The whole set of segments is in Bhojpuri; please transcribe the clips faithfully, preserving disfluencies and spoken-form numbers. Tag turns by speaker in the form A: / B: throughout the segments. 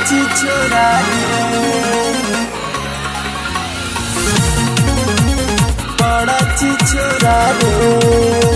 A: छी छोरा रे बड़ा छी छोरा रे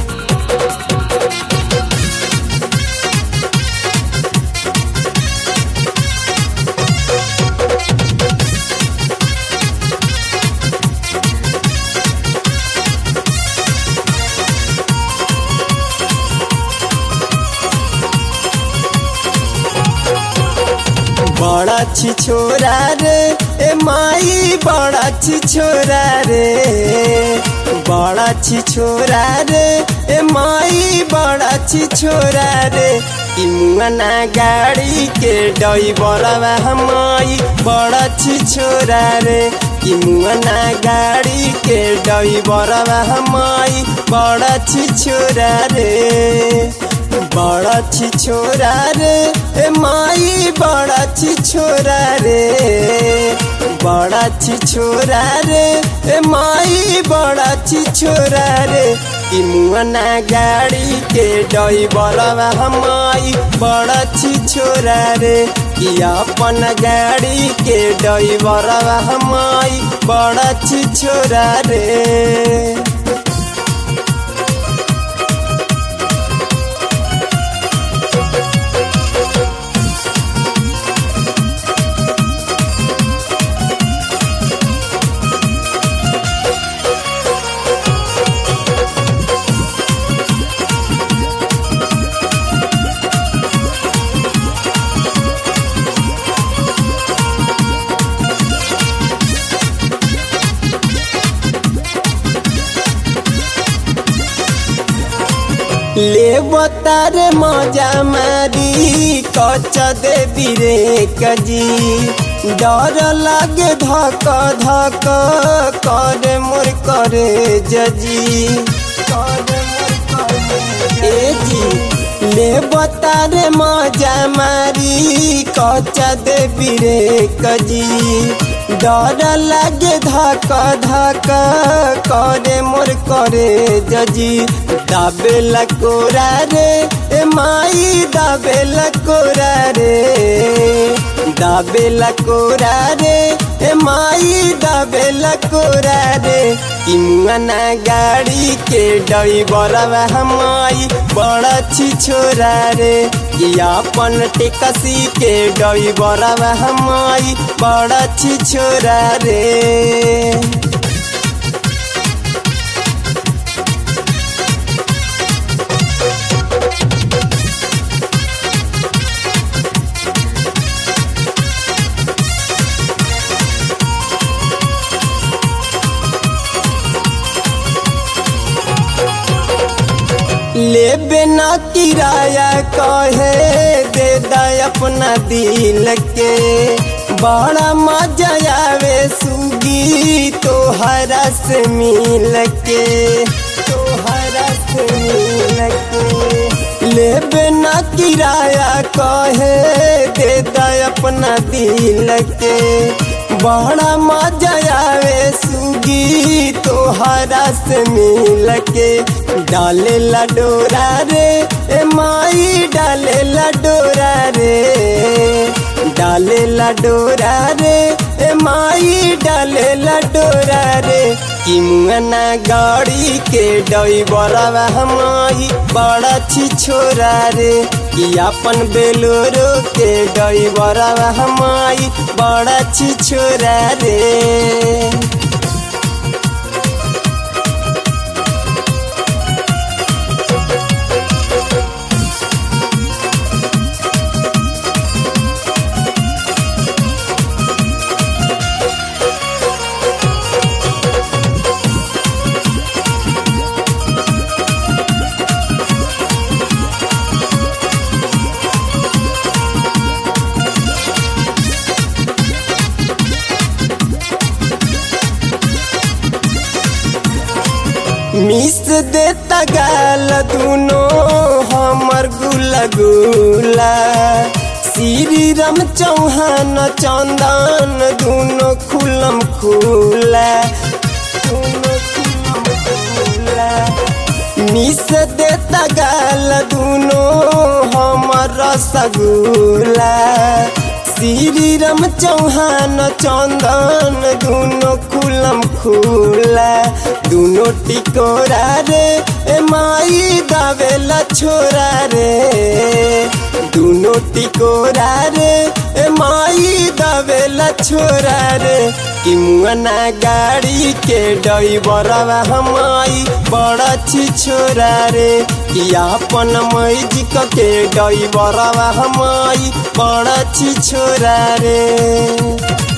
A: बड़ा छी छोरा रे ए माई बड़ा छी छोरा रे बड़ा छी छोरा रे ए माई बड़ा छी छोरा रे ई मुआना गाड़ी के ड्राइवर माई बड़ा छी छोरा रे ई मुआना गाड़ी के ड्राइवर माई बड़ा छी छोरा रे बड़ा छी छोरा रे ए माई बड़ा छी छोरा रे बड़ा छी छोरा रे ए माई बड़ा छी छोरा रे ई मुआना गाड़ी के ड्राइवर माई बड़ा छी छोरा रे ई अपन गाड़ी के ड्राइवर माई बड़ा छी छोरा रे ले बतारे मजा मारी कच देवी रे कजी डर लागे धक धक करे मोर करे जजी करे मोर करे ए जी ले बतारे मजा मारी कच देवी रे कजी डर लागे धक धक करे मोर करे जजी दाबेला कोरा रे ए माई दाबेला कोरा रे दाबेला कोरा रे ए माई दाबेला कोरा रे ई मुआना गाड़ी के ड्राइवर माई बड़ा छी छोरा रे ई अपन टेक्सी के ड्राइवर माई बड़ा छी छोरा रे ले बिना किराया कहे दे दा अपना दिल के बड़ा मजा आवे सुगी तोहरा से मिल के तोहरा से मिल के ले बिना किराया कहे दे दा अपना दिल के बड़ा मजा आवे सुगी तोहरा से मिल के डाले ला डोरा रे ए माई डाले ला डोरा रे डाले ला डोरा रे ए माई डाले ला डोरा रे ई मुआना गाड़ी के ड्राइवर माई बड़ा छी छोरा रे ई अपन बेलोरो के ड्राइवर माई बड़ा छी छोरा रे मिस देता गाल दुनो हमर गुला गुला श्री राम चौहान चंदन दुनो खुलम खुला दुनो खुलम खुला मिस देता गाल दुनो हमर रसगुल्ला श्री राम चौहान चंदन दोनों खुलम खुला दोनों टिकोरा रे ए माई दावेला छोरा रे दोनों टिकोरा रे ए माई दावेला छोरा रे कि मुआना गाड़ी के ड्राइवरवा हमाई बड़ा छी छोरा रे कि अपन मैजिक के ड्राइवरवा हमाई बड़ा छी छोरा रे।